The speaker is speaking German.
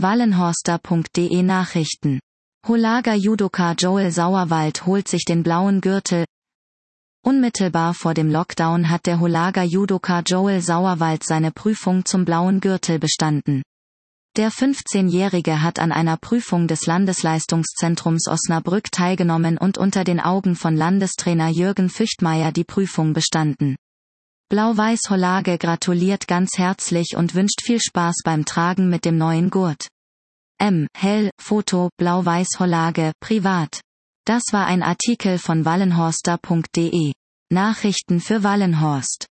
Wallenhorster.de Nachrichten. Holaga-Judoka Joel Sauerwald holt sich den blauen Gürtel. Unmittelbar vor dem Lockdown hat der Holaga-Judoka Joel Sauerwald seine Prüfung zum blauen Gürtel bestanden. Der 15-Jährige hat an einer Prüfung des Landesleistungszentrums Osnabrück teilgenommen und unter den Augen von Landestrainer Jürgen Füchtmeier die Prüfung bestanden. Blau-Weiß Holage gratuliert ganz herzlich und wünscht viel Spaß beim Tragen mit dem neuen Gurt. Hell, Foto, Blau-Weiß Holage, privat. Das war ein Artikel von wallenhorster.de. Nachrichten für Wallenhorst.